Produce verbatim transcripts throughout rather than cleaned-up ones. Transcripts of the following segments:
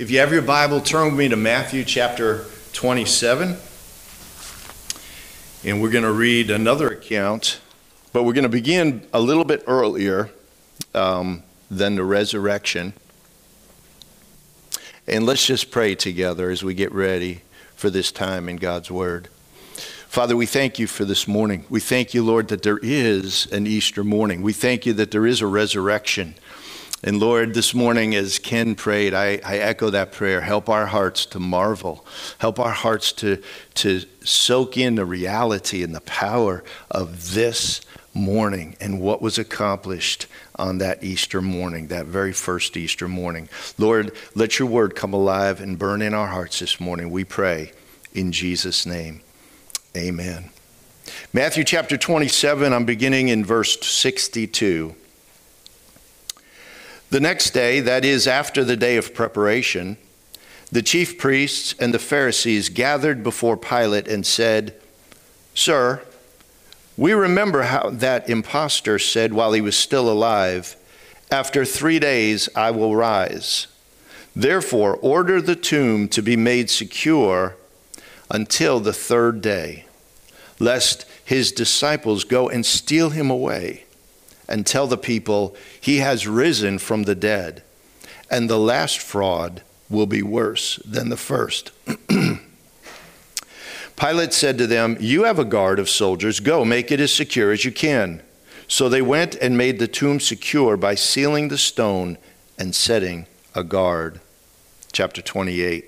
If you have your Bible, turn with me to Matthew chapter twenty-seven. And we're going to read another account, but we're going to begin a little bit earlier um, than the resurrection. And let's just pray together as we get ready for this time in God's Word. Father, we thank you for this morning. We thank you, Lord, that there is an Easter morning. We thank you that there is a resurrection. And Lord, this morning as Ken prayed, I, I echo that prayer. Help our hearts to marvel. Help our hearts to, to soak in the reality and the power of this morning and what was accomplished on that Easter morning, that very first Easter morning. Lord, let your word come alive and burn in our hearts this morning. We pray in Jesus' name. Amen. Matthew chapter twenty-seven, I'm beginning in verse sixty-two. The next day, that is after the day of preparation, the chief priests and the Pharisees gathered before Pilate and said, "Sir, we remember how that impostor said while he was still alive, 'After three days I will rise.' Therefore, order the tomb to be made secure until the third day, lest his disciples go and steal him away and tell the people he has risen from the dead, and the last fraud will be worse than the first." Pilate said to them, "You have a guard of soldiers. Go, make it as secure as you can." So they went and made the tomb secure by sealing the stone and setting a guard. Chapter twenty-eight.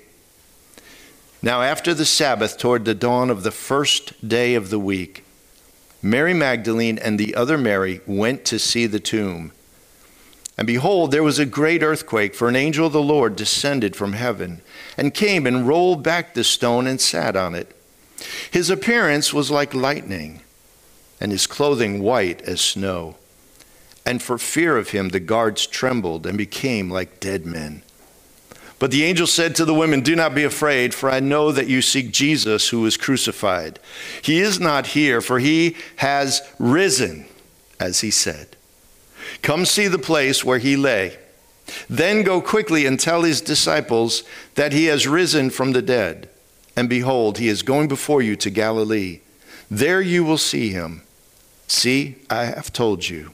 Now after the Sabbath, toward the dawn of the first day of the week, Mary Magdalene and the other Mary went to see the tomb. And behold, there was a great earthquake, for an angel of the Lord descended from heaven and came and rolled back the stone and sat on it. His appearance was like lightning, and his clothing white as snow. And for fear of him, the guards trembled and became like dead men. But the angel said to the women, "Do not be afraid, for I know that you seek Jesus who was crucified. He is not here, for he has risen, as he said. Come see the place where he lay. Then go quickly and tell his disciples that he has risen from the dead. And behold, he is going before you to Galilee. There you will see him. See, I have told you."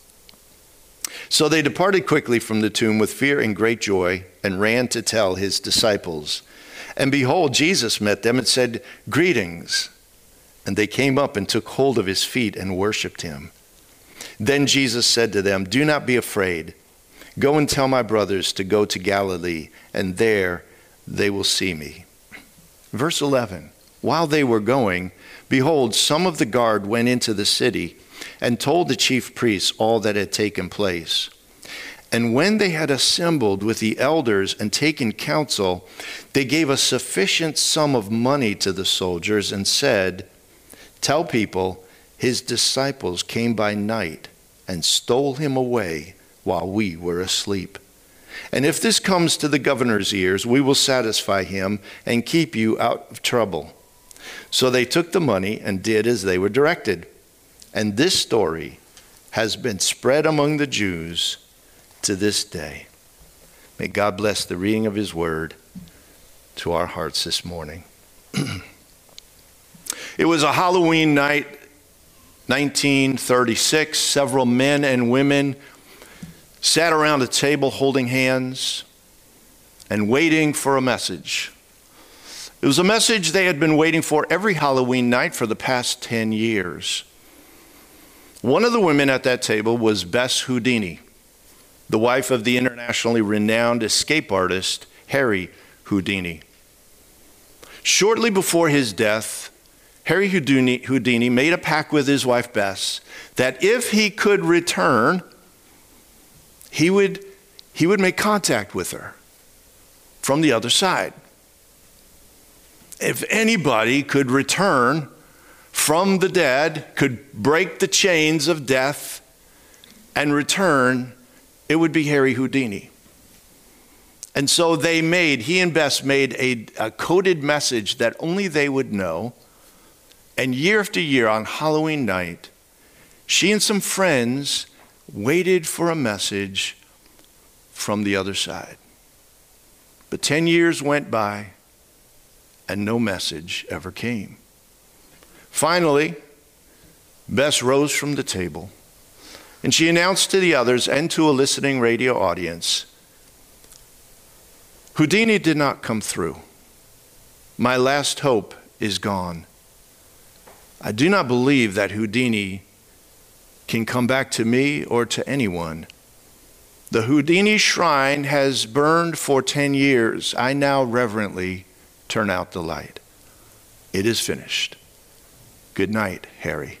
So they departed quickly from the tomb with fear and great joy, and ran to tell his disciples. And behold, Jesus met them and said, "Greetings." And they came up and took hold of his feet and worshipped him. Then Jesus said to them, "Do not be afraid. Go and tell my brothers to go to Galilee, and there they will see me." Verse eleven, while they were going, behold, some of the guard went into the city and told the chief priests all that had taken place. And when they had assembled with the elders and taken counsel, they gave a sufficient sum of money to the soldiers and said, "Tell people his disciples came by night and stole him away while we were asleep. And if this comes to the governor's ears, we will satisfy him and keep you out of trouble." So they took the money and did as they were directed. And this story has been spread among the Jews to this day. May God bless the reading of his word to our hearts this morning. It was a Halloween night, nineteen thirty-six. Several men and women sat around a table holding hands and waiting for a message. It was a message they had been waiting for every Halloween night for the past ten years. One of the women at that table was Bess Houdini, the wife of the internationally renowned escape artist Harry Houdini. Shortly before his death, Harry Houdini, Houdini made a pact with his wife Bess that if he could return, he would, he would make contact with her from the other side. If anybody could return from the dead, could break the chains of death and return, it would be Harry Houdini. And so they made, he and Bess made a, a coded message that only they would know. And year after year on Halloween night, she and some friends waited for a message from the other side. But ten years went by and no message ever came. Finally, Bess rose from the table and she announced to the others and to a listening radio audience, Houdini did not come through. My last hope is gone. I do not believe that Houdini can come back to me or to anyone. The Houdini shrine has burned for ten years. I now reverently turn out the light. It is finished. Good night, Harry.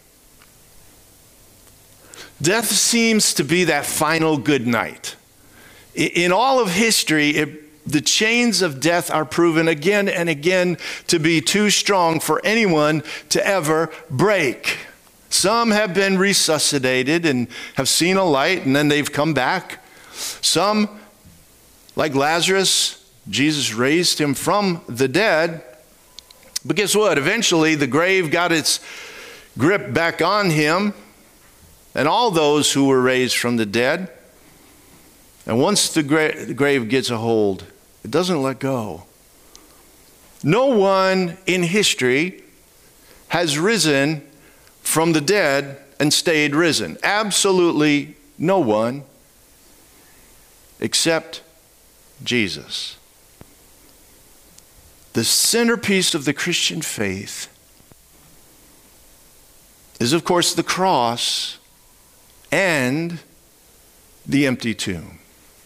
Death seems to be that final good night. In all of history, it, the chains of death are proven again and again to be too strong for anyone to ever break. Some have been resuscitated and have seen a light and then they've come back. Some, like Lazarus, Jesus raised him from the dead. But guess what? Eventually the grave got its grip back on him and all those who were raised from the dead. And once the, gra- the grave gets a hold, it doesn't let go. No one in history has risen from the dead and stayed risen. Absolutely no one except Jesus. The centerpiece of the Christian faith is, of course, the cross and the empty tomb.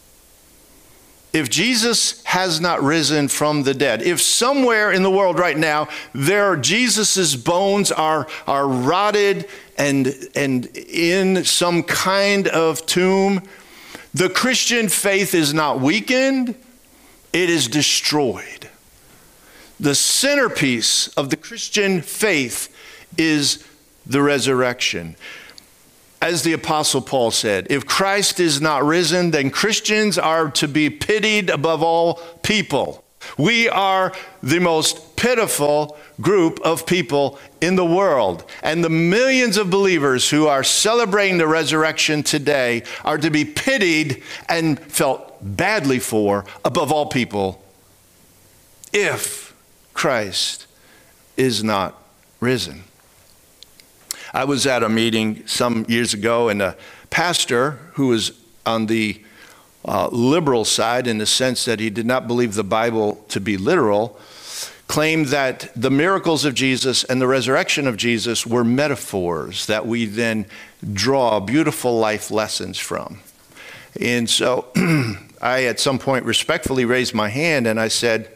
If Jesus has not risen from the dead, if somewhere in the world right now there Jesus's bones are, are rotted and, and in some kind of tomb, the Christian faith is not weakened, it is destroyed. The centerpiece of the Christian faith is the resurrection. As the Apostle Paul said, if Christ is not risen, then Christians are to be pitied above all people. We are the most pitiful group of people in the world. And the millions of believers who are celebrating the resurrection today are to be pitied and felt badly for above all people if Christ is not risen. I was at a meeting some years ago, and a pastor who was on the uh, liberal side in the sense that he did not believe the Bible to be literal, claimed that the miracles of Jesus and the resurrection of Jesus were metaphors that we then draw beautiful life lessons from. And so I, at some point, respectfully raised my hand and I said,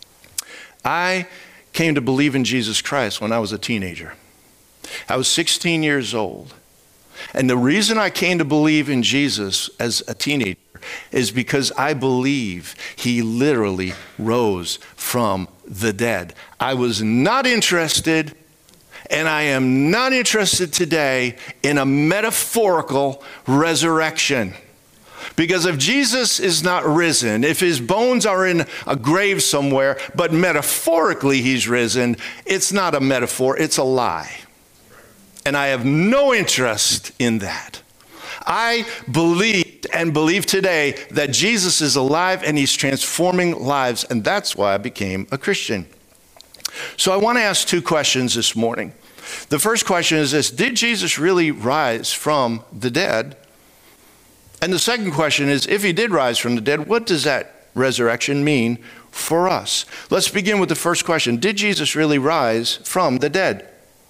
I came to believe in Jesus Christ when I was a teenager. I was sixteen years old. And the reason I came to believe in Jesus as a teenager is because I believe he literally rose from the dead. I was not interested, and I am not interested today in a metaphorical resurrection. Because if Jesus is not risen, if his bones are in a grave somewhere, but metaphorically he's risen, it's not a metaphor, it's a lie. And I have no interest in that. I believed and believe today that Jesus is alive and he's transforming lives, and that's why I became a Christian. So I want to ask two questions this morning. The first question is this: did Jesus really rise from the dead? And the second question is, if he did rise from the dead, what does that resurrection mean for us? Let's begin with the first question. Did Jesus really rise from the dead?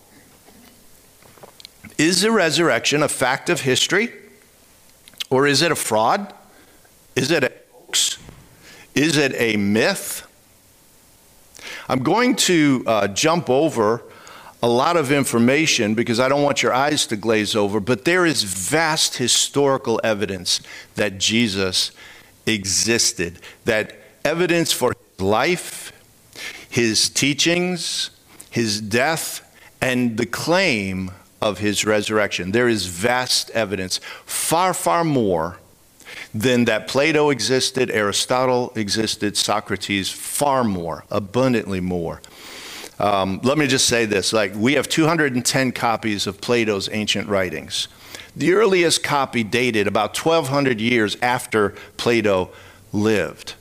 Is the resurrection a fact of history? Or is it a fraud? Is it a hoax? Is it a myth? I'm going to uh, jump over a lot of information because I don't want your eyes to glaze over, but there is vast historical evidence that Jesus existed, that evidence for his life, his teachings, his death, and the claim of his resurrection. There is vast evidence, far, far more than that Plato existed, Aristotle existed, Socrates, far more, abundantly more. Um, let me just say this, like we have two hundred ten copies of Plato's ancient writings. The earliest copy dated about twelve hundred years after Plato lived.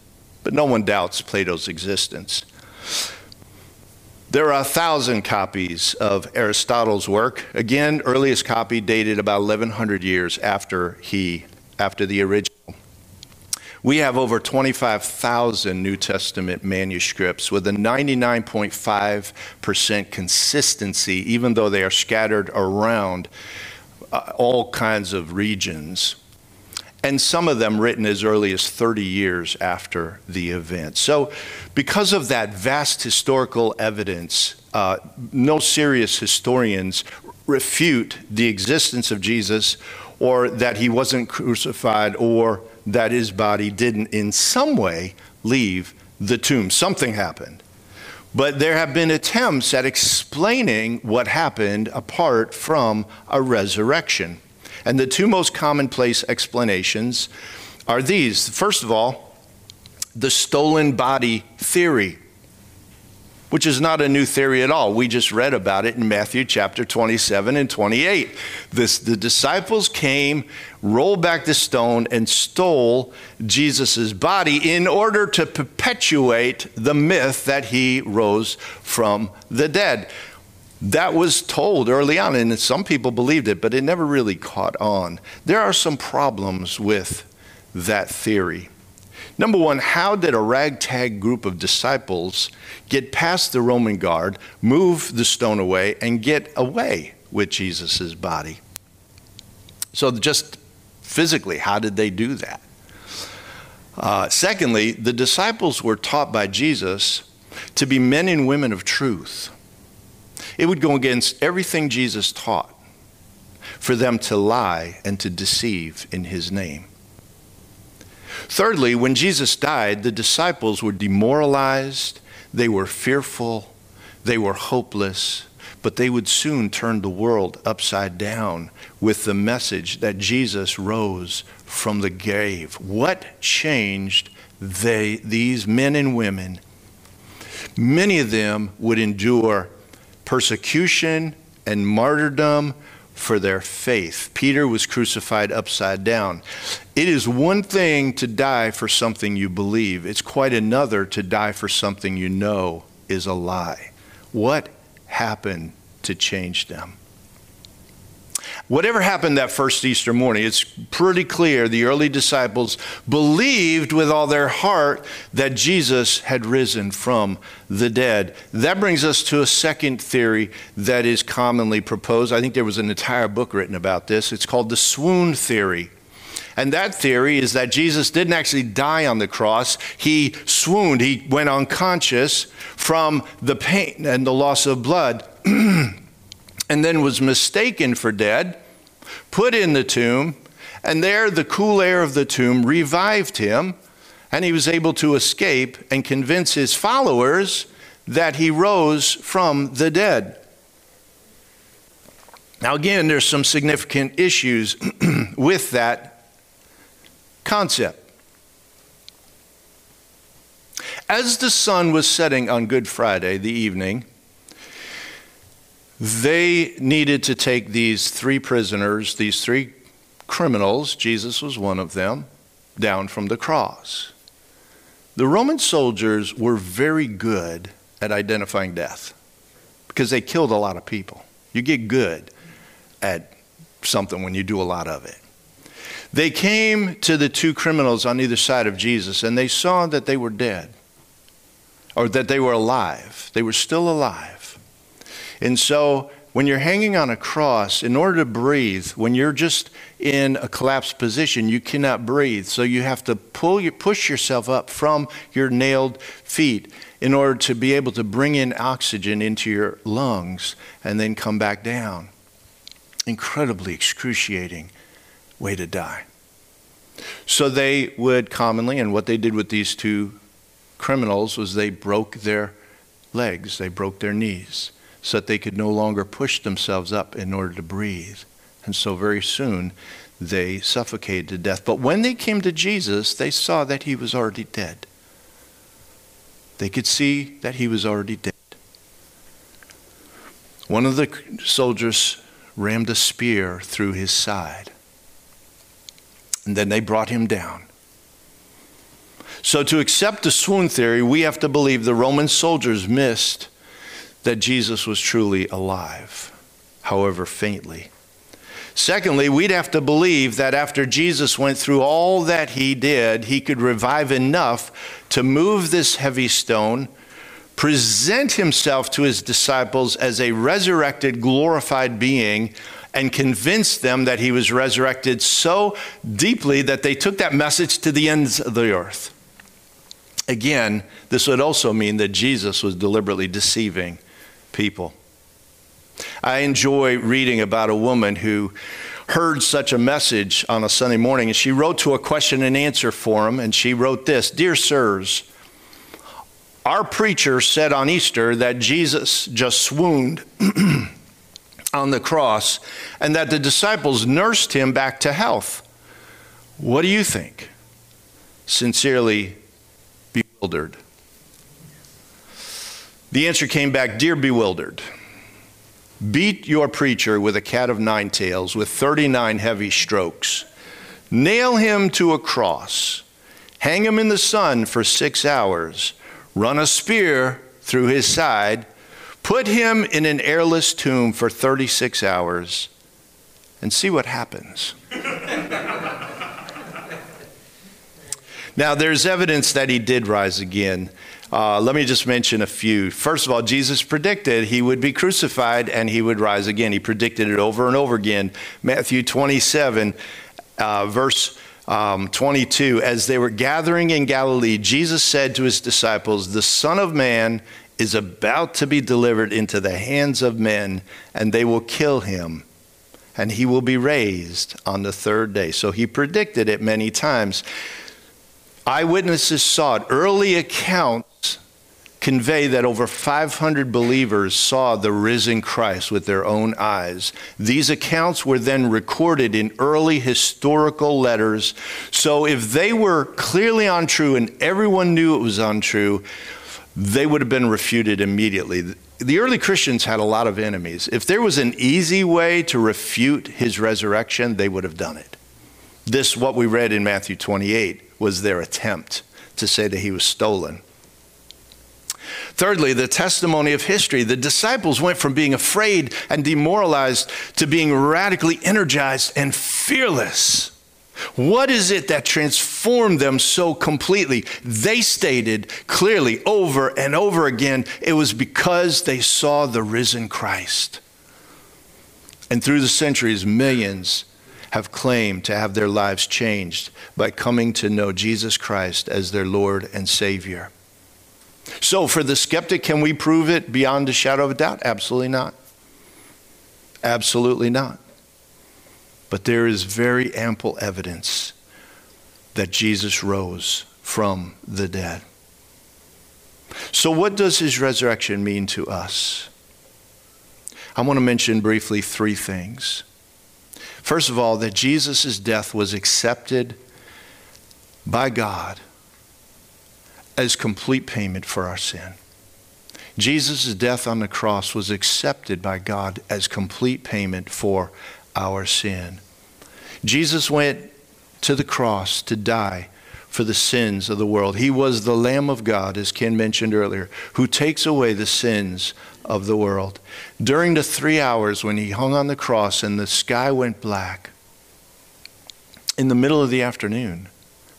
but no one doubts Plato's existence. There are a thousand copies of Aristotle's work. Again, earliest copy dated about eleven hundred years after he, after the original. We have over twenty-five thousand New Testament manuscripts with a ninety-nine point five percent consistency, even though they are scattered around uh, all kinds of regions. And some of them written as early as thirty years after the event. So because of that vast historical evidence, uh, no serious historians refute the existence of Jesus, or that he wasn't crucified, or that his body didn't in some way leave the tomb. Something happened. But there have been attempts at explaining what happened apart from a resurrection. And the two most commonplace explanations are these. First of all, the stolen body theory, which is not a new theory at all. We just read about it in Matthew chapter twenty-seven and twenty-eight. This, the disciples came, rolled back the stone, and stole Jesus' body in order to perpetuate the myth that he rose from the dead. That was told early on, and some people believed it, but it never really caught on. There are some problems with that theory. Number one, how did a ragtag group of disciples get past the Roman guard, move the stone away, and get away with Jesus' body? So just physically, how did they do that? Uh, secondly, the disciples were taught by Jesus to be men and women of truth. It would go against everything Jesus taught for them to lie and to deceive in his name. Thirdly, when Jesus died, the disciples were demoralized, they were fearful, they were hopeless, but they would soon turn the world upside down with the message that Jesus rose from the grave. What changed they, these men and women? Many of them would endure persecution and martyrdom for their faith. Peter was crucified upside down. It is one thing to die for something you believe. It's quite another to die for something you know is a lie. What happened to change them? Whatever happened that first Easter morning, it's pretty clear the early disciples believed with all their heart that Jesus had risen from the dead. That brings us to a second theory that is commonly proposed. I think there was an entire book written about this. It's called the swoon theory. And that theory is that Jesus didn't actually die on the cross. He swooned. He went unconscious from the pain and the loss of blood. And then was mistaken for dead, put in the tomb, and there the cool air of the tomb revived him, and he was able to escape and convince his followers that he rose from the dead. Now again, there's some significant issues with that concept. As the sun was setting on Good Friday, the evening, they needed to take these three prisoners, these three criminals, Jesus was one of them, down from the cross. The Roman soldiers were very good at identifying death because they killed a lot of people. You get good at something when you do a lot of it. They came to the two criminals on either side of Jesus, and they saw that they were dead, or that they were alive. They were still alive. And so when you're hanging on a cross, in order to breathe, when you're just in a collapsed position, you cannot breathe. So you have to pull your, push yourself up from your nailed feet in order to be able to bring in oxygen into your lungs and then come back down. Incredibly excruciating way to die. So they would commonly, and what they did with these two criminals was they broke their legs, they broke their knees, so that they could no longer push themselves up in order to breathe. And so very soon they suffocated to death. But when they came to Jesus, they saw that he was already dead. They could see that he was already dead. One of the soldiers rammed a spear through his side. And then they brought him down. So to accept the swoon theory, we have to believe the Roman soldiers missed that Jesus was truly alive, however faintly. Secondly, we'd have to believe that after Jesus went through all that he did, he could revive enough to move this heavy stone, present himself to his disciples as a resurrected, glorified being, and convince them that he was resurrected so deeply that they took that message to the ends of the earth. Again, this would also mean that Jesus was deliberately deceiving people. I enjoy reading about a woman who heard such a message on a Sunday morning, and she wrote to a question and answer forum, and she wrote this: "Dear sirs, our preacher said on Easter that Jesus just swooned on the cross and that the disciples nursed him back to health. What do you think? Sincerely, bewildered." The answer came back: "Dear bewildered, beat your preacher with a cat of nine tails with thirty-nine heavy strokes. Nail him to a cross. Hang him in the sun for six hours. Run a spear through his side. Put him in an airless tomb for thirty-six hours and see what happens." Now, there's evidence that he did rise again. Uh, let me just mention a few. First of all, Jesus predicted he would be crucified and he would rise again. He predicted it over and over again. Matthew twenty-seven, uh, verse um, twenty-two, as they were gathering in Galilee, Jesus said to his disciples, "The Son of Man is about to be delivered into the hands of men, and they will kill him, and he will be raised on the third day." So he predicted it many times. Eyewitnesses saw it. Early accounts convey that over five hundred believers saw the risen Christ with their own eyes. These accounts were then recorded in early historical letters. So if they were clearly untrue and everyone knew it was untrue, they would have been refuted immediately. The early Christians had a lot of enemies. If there was an easy way to refute his resurrection, they would have done it. This, what we read in Matthew twenty-eight, was their attempt to say that he was stolen. Thirdly, the testimony of history. The disciples went from being afraid and demoralized to being radically energized and fearless. What is it that transformed them so completely? They stated clearly over and over again, it was because they saw the risen Christ. And through the centuries, millions have claimed to have their lives changed by coming to know Jesus Christ as their Lord and Savior. So for the skeptic, can we prove it beyond a shadow of a doubt? Absolutely not. Absolutely not. But there is very ample evidence that Jesus rose from the dead. So what does his resurrection mean to us? I want to mention briefly three things. First of all, that Jesus' death was accepted by God as complete payment for our sin. Jesus' death on the cross was accepted by God as complete payment for our sin. Jesus went to the cross to die for the sins of the world. He was the Lamb of God, as Ken mentioned earlier, who takes away the sins of the world. During the three hours when he hung on the cross and the sky went black, in the middle of the afternoon,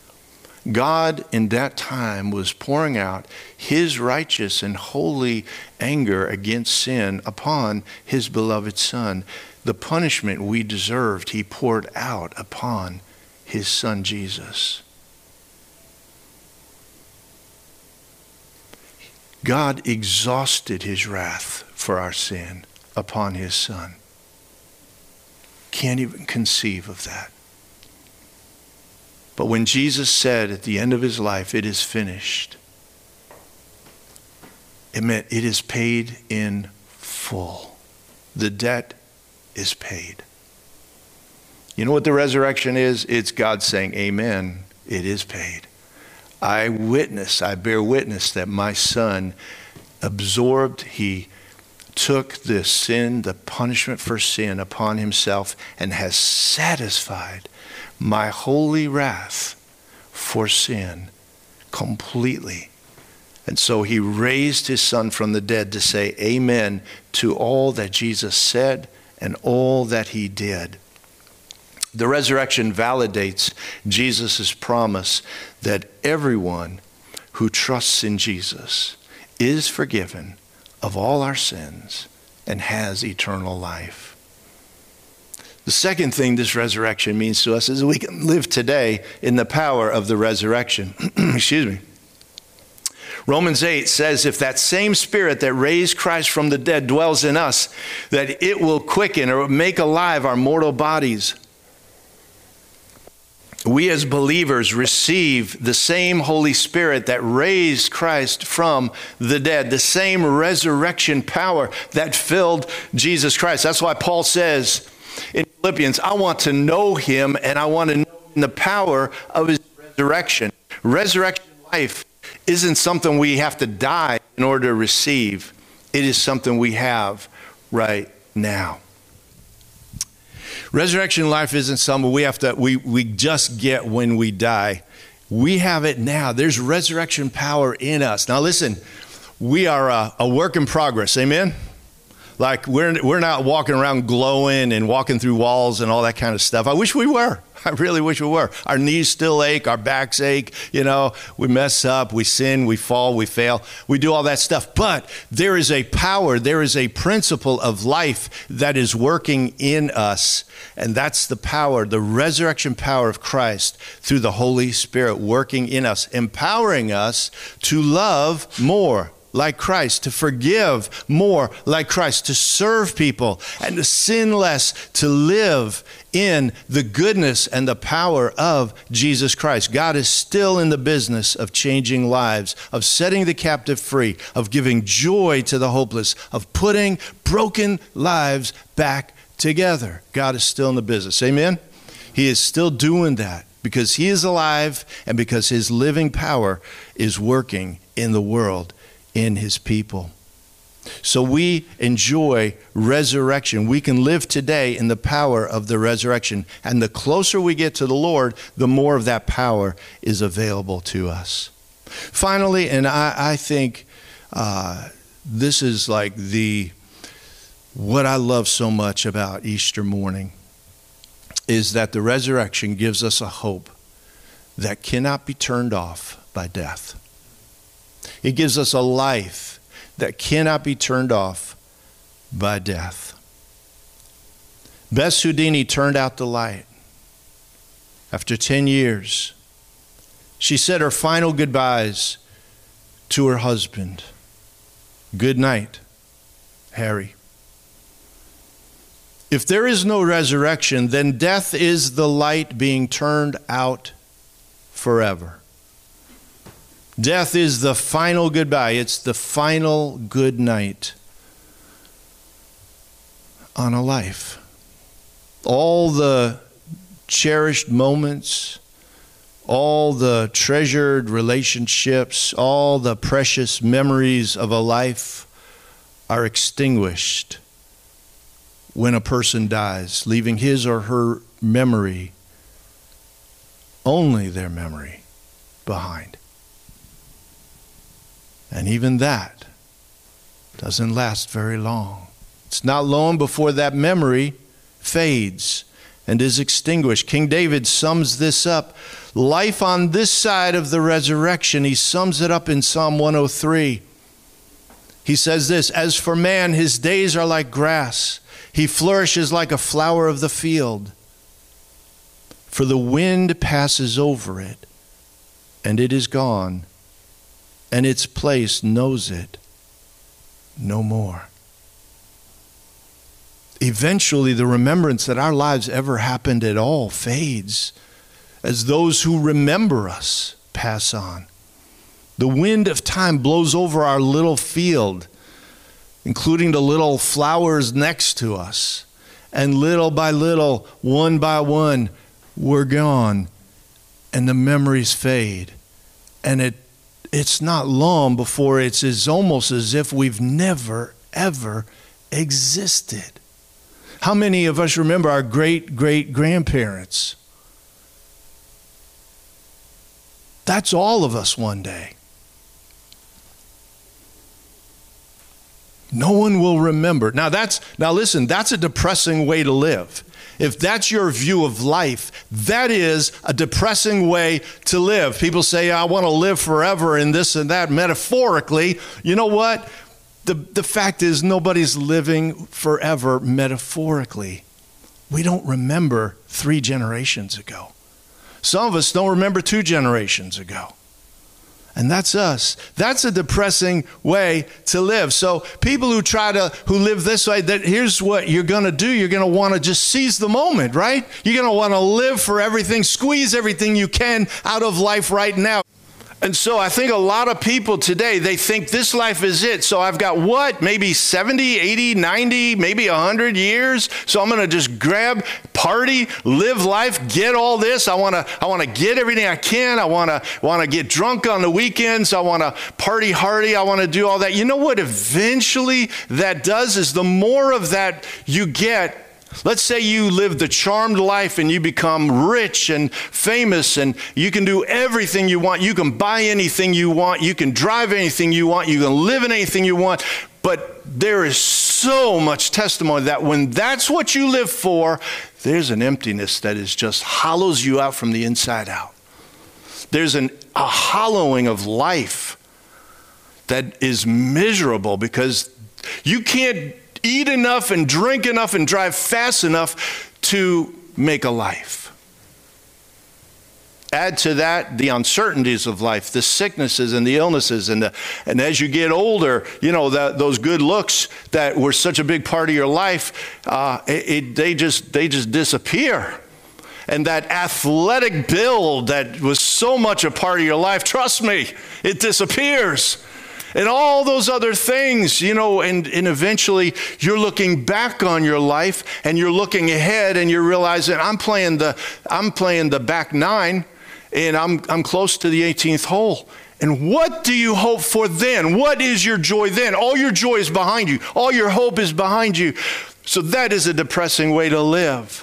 God in that time was pouring out his righteous and holy anger against sin upon his beloved Son. The punishment we deserved, he poured out upon his Son Jesus. God exhausted his wrath for our sin upon his Son. Can't even conceive of that. But when Jesus said at the end of his life, "It is finished," it meant it is paid in full. The debt is paid. You know what the resurrection is? It's God saying, "Amen, it is paid. I witness, I bear witness that my Son absorbed, he took the sin, the punishment for sin upon himself and has satisfied my holy wrath for sin completely. And so he raised his son from the dead to say amen to all that Jesus said and all that he did. The resurrection validates Jesus' promise that everyone who trusts in Jesus is forgiven of all our sins and has eternal life. The second thing this resurrection means to us is we can live today in the power of the resurrection. Excuse me. Romans eight says, if that same Spirit that raised Christ from the dead dwells in us, that it will quicken or make alive our mortal bodies. We as believers receive the same Holy Spirit that raised Christ from the dead, the same resurrection power that filled Jesus Christ. That's why Paul says in Philippians, I want to know him and I want to know the power of his resurrection. Resurrection life isn't something we have to die in order to receive. It is something we have right now. Resurrection life isn't something we have to, we, we just get when we die. We have it now. There's resurrection power in us. Now listen, we are a, a work in progress. Amen? Like we're, we're not walking around glowing and walking through walls and all that kind of stuff. I wish we were. I really wish we were. Our knees still ache, our backs ache, you know, we mess up, we sin, we fall, we fail. We do all that stuff. But there is a power, there is a principle of life that is working in us. And that's the power, the resurrection power of Christ through the Holy Spirit working in us, empowering us to love more like Christ, to forgive more like Christ, to serve people and to sin less, to live in the goodness and the power of Jesus Christ. God is still in the business of changing lives, of setting the captive free, of giving joy to the hopeless, of putting broken lives back together. God is still in the business. Amen? He is still doing that because he is alive and because his living power is working in the world, in his people. So we enjoy resurrection. We can live today in the power of the resurrection. And the closer we get to the Lord, the more of that power is available to us. Finally, and I, I think uh, this is like the, what I love so much about Easter morning, is that the resurrection gives us a hope that cannot be turned off by death. It gives us a life that cannot be turned off by death. Bess Houdini turned out the light after ten years. She said her final goodbyes to her husband. Good night, Harry. If there is no resurrection, then death is the light being turned out forever. Death is the final goodbye. It's the final good night on a life. All the cherished moments, all the treasured relationships, all the precious memories of a life are extinguished when a person dies, leaving his or her memory, only their memory, behind. And even that doesn't last very long. It's not long before that memory fades and is extinguished. King David sums this up. Life on this side of the resurrection, he sums it up in Psalm one oh three. He says this, as for man, his days are like grass. He flourishes like a flower of the field. For the wind passes over it, and it is gone, and its place knows it no more. Eventually, the remembrance that our lives ever happened at all fades as those who remember us pass on. The wind of time blows over our little field, including the little flowers next to us. And little by little, one by one, we're gone. And the memories fade. And it it's not long before it's as almost as if we've never, ever existed. How many of us remember our great-great-grandparents? That's all of us one day. No one will remember. Now that's now listen, that's a depressing way to live. If that's your view of life, that is a depressing way to live. People say, I want to live forever and this and that, metaphorically. You know what? The, the fact is, nobody's living forever metaphorically. We don't remember three generations ago. Some of us don't remember two generations ago. And that's us. That's a depressing way to live. So people who try to, who live this way, that here's what you're going to do. You're going to want to just seize the moment, right? You're going to want to live for everything, squeeze everything you can out of life right now. And so I think a lot of people today, they think this life is it. So I've got what? Maybe seventy, eighty, ninety, maybe one hundred years. So I'm going to just grab, party, live life, get all this. I want to I want to get everything I can. I want to want to get drunk on the weekends. I want to party hardy. I want to do all that. You know what eventually that does is the more of that you get. Let's say you live the charmed life and you become rich and famous and you can do everything you want. You can buy anything you want. You can drive anything you want. You can live in anything you want. But there is so much testimony that when that's what you live for, there's an emptiness that is just hollows you out from the inside out. There's an, a hollowing of life that is miserable because you can't eat enough and drink enough and drive fast enough to make a life. Add to that the uncertainties of life, the sicknesses and the illnesses, and the, and as you get older, you know, the, those good looks that were such a big part of your life, uh, it, it, they just they just disappear. And that athletic build that was so much a part of your life, trust me, it disappears. And all those other things, you know, and, and eventually you're looking back on your life and you're looking ahead and you're realizing I'm playing the I'm playing the back nine and I'm I'm close to the eighteenth hole. And what do you hope for then? What is your joy then? All your joy is behind you. All your hope is behind you. So that is a depressing way to live.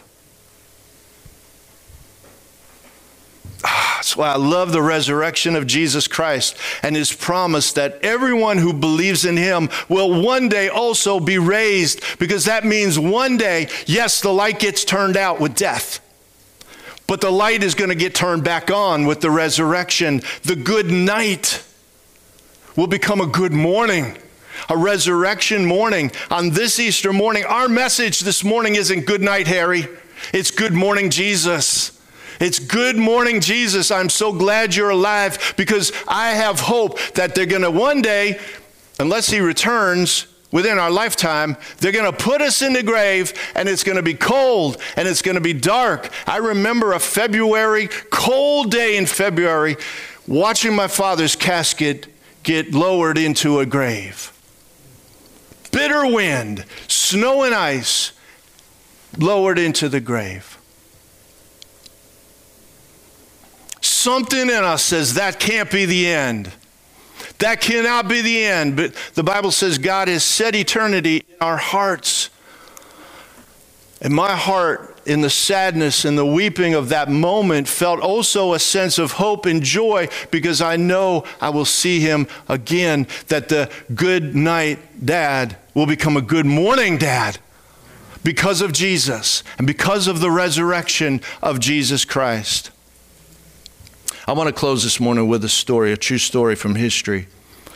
That's why I love the resurrection of Jesus Christ and his promise that everyone who believes in him will one day also be raised, because that means one day, yes, the light gets turned out with death, but the light is going to get turned back on with the resurrection. The good night will become a good morning, a resurrection morning. On this Easter morning, our message this morning isn't good night, Harry. It's good morning, Jesus. It's good morning, Jesus. I'm so glad you're alive, because I have hope that they're going to one day, unless he returns within our lifetime, they're going to put us in the grave and it's going to be cold and it's going to be dark. I remember a February, cold day in February, watching my father's casket get lowered into a grave. Bitter wind, snow and ice, lowered into the grave. Something in us says that can't be the end. That cannot be the end. But the Bible says God has set eternity in our hearts. And my heart, in the sadness and the weeping of that moment, felt also a sense of hope and joy, because I know I will see him again, that the good night dad will become a good morning dad because of Jesus and because of the resurrection of Jesus Christ. I want to close this morning with a story, a true story from history.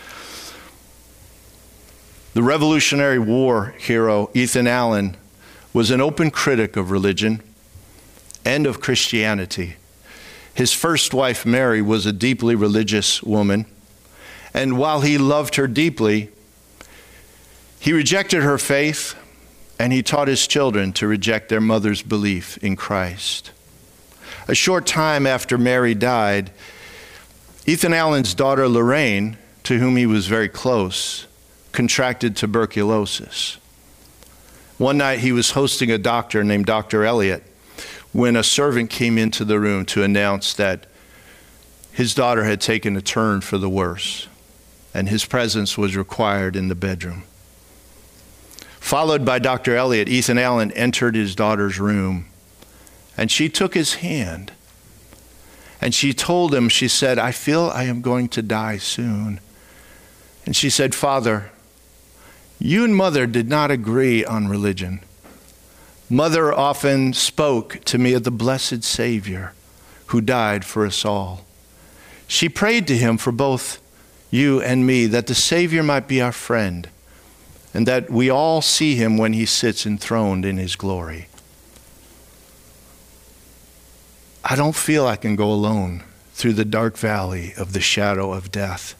The Revolutionary War hero, Ethan Allen, was an open critic of religion and of Christianity. His first wife, Mary, was a deeply religious woman. And while he loved her deeply, he rejected her faith, and he taught his children to reject their mother's belief in Christ. A short time after Mary died, Ethan Allen's daughter Lorraine, to whom he was very close, contracted tuberculosis. One night he was hosting a doctor named Doctor Elliott when a servant came into the room to announce that his daughter had taken a turn for the worse, and his presence was required in the bedroom. Followed by Doctor Elliott, Ethan Allen entered his daughter's room, and she took his hand And she told him, she said, I feel I am going to die soon. And she said, Father, you and Mother did not agree on religion. Mother often spoke to me of the blessed Savior who died for us all. She prayed to him for both you and me, that the Savior might be our friend, and that we all see him when he sits enthroned in his glory. I don't feel I can go alone through the dark valley of the shadow of death.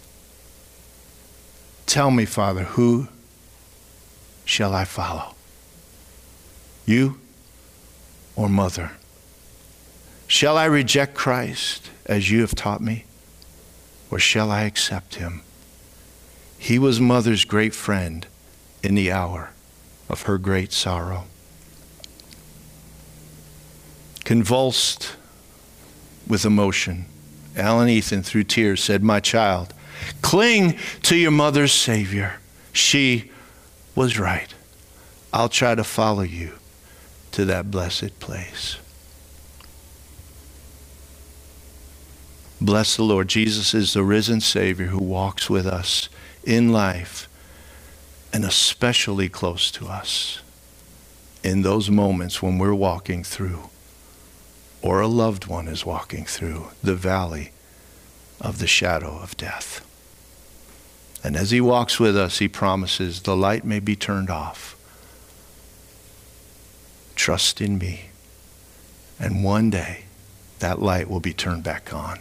Tell me, Father, who shall I follow? You or Mother? Shall I reject Christ as you have taught me? Or shall I accept him? He was Mother's great friend in the hour of her great sorrow. Convulsed with emotion, Alan Ethan, through tears, said, my child, cling to your mother's Savior. She was right. I'll try to follow you to that blessed place. Bless the Lord. Jesus is the risen Savior who walks with us in life and especially close to us in those moments when we're walking through, or a loved one is walking through, the valley of the shadow of death. And as he walks with us, he promises the light may be turned off. Trust in me. And one day, that light will be turned back on.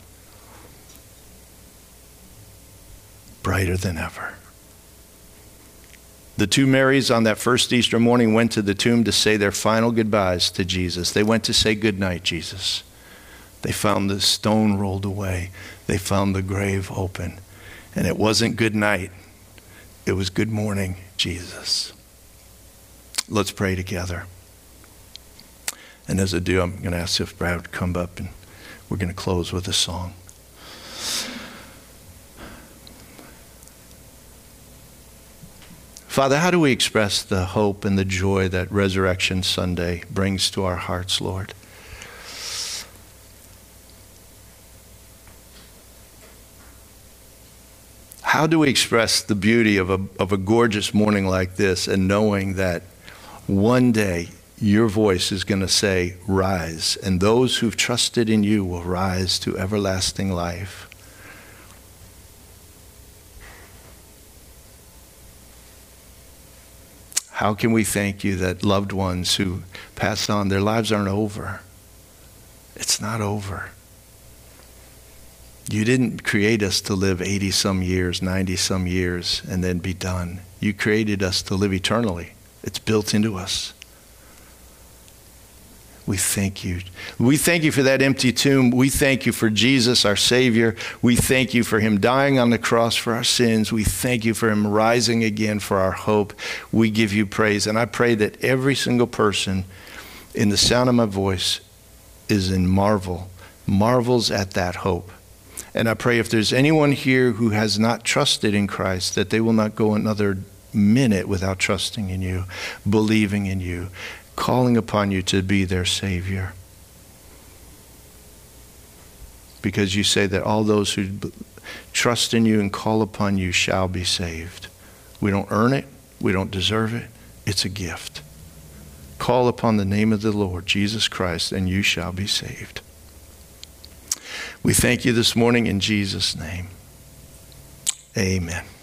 Brighter than ever. The two Marys on that first Easter morning went to the tomb to say their final goodbyes to Jesus. They went to say good night, Jesus. They found the stone rolled away. They found the grave open. And it wasn't good night. It was good morning, Jesus. Let's pray together. And as I do, I'm going to ask if Brad would come up, and we're going to close with a song. Father, how do we express the hope and the joy that Resurrection Sunday brings to our hearts, Lord? How do we express the beauty of a, of a gorgeous morning like this, and knowing that one day your voice is going to say, rise, and those who've trusted in you will rise to everlasting life? How can we thank you that loved ones who passed on, their lives aren't over? It's not over. You didn't create us to live eighty some years, ninety some years, and then be done. You created us to live eternally. It's built into us. We thank you. We thank you for that empty tomb. We thank you for Jesus, our Savior. We thank you for him dying on the cross for our sins. We thank you for him rising again for our hope. We give you praise. And I pray that every single person in the sound of my voice is in marvel, marvels at that hope. And I pray if there's anyone here who has not trusted in Christ, that they will not go another minute without trusting in you, believing in you, calling upon you to be their Savior. Because you say that all those who trust in you and call upon you shall be saved. We don't earn it. We don't deserve it. It's a gift. Call upon the name of the Lord Jesus Christ, and you shall be saved. We thank you this morning in Jesus' name. Amen.